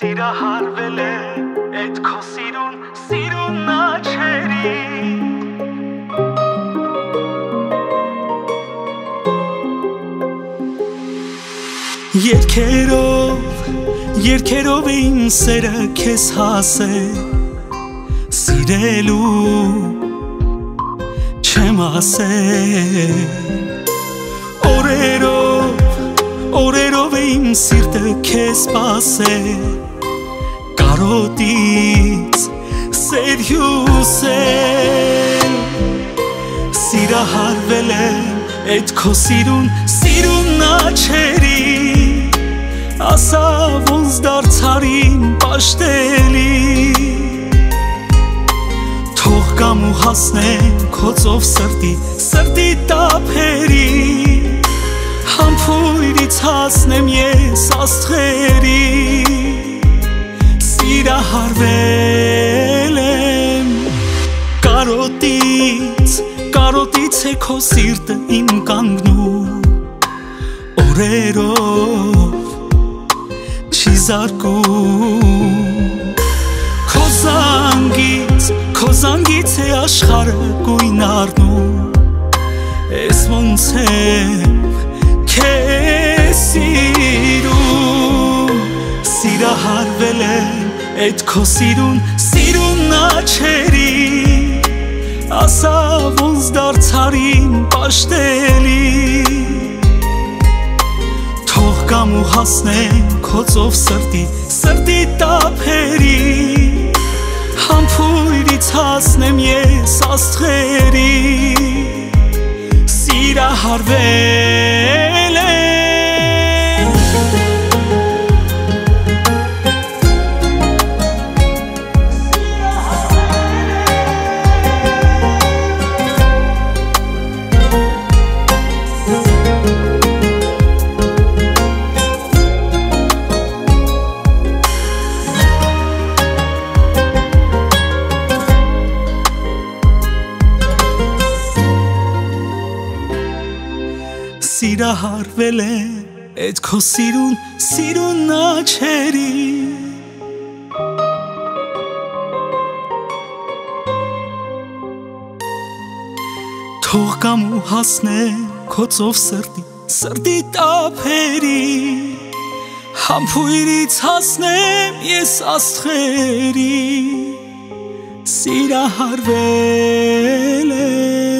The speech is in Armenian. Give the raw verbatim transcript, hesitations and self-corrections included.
Սիրահարվել է այդ քո սիրուն, սիրուն աչերի Երկերով, երկերով իմ սերը քեզ հասել Սիրելու չեմ ասել Օրերով, օրերով իմ սիրտը քեզ սպասել Կարոտից սեր հյուսել Սիրահարվել եմ այդ քո սիրուն, սիրուն աչերի Ասա ոնց դարձարին պաշտելի Թող կամ ու հասնեմ քո ծով սրտի, սրտի տափերի Համբույրից հասնեմ ես աստղերի Սիրահարվել եմ Կարոտից, կարոտից է քո սիրտը իմ կանգնում Օրերով չի զարկում Քո զանգից, քո զանգից է աշխարհը գույն առնում Ես ոնց եմ քեզ սիրում Սիրահարվել եմ այդ քո սիրուն, սիրուն աչերի Ասա ոնց դարձարին պաշտելի Թող կամ ու հասնեմ քո ծով սրտի, սրտի տափերի Համբույրից հասնեմ ես աստղերի Սիրահարվել եմ Սիրահարվել եմ այդ քո սիրուն, սիրուն աչերի Թող կամ ու հասնեմ քո ծով սրտի, սրտի տափերի Համբույրից հասնեմ ես աստղերի Սիրահարվել եմ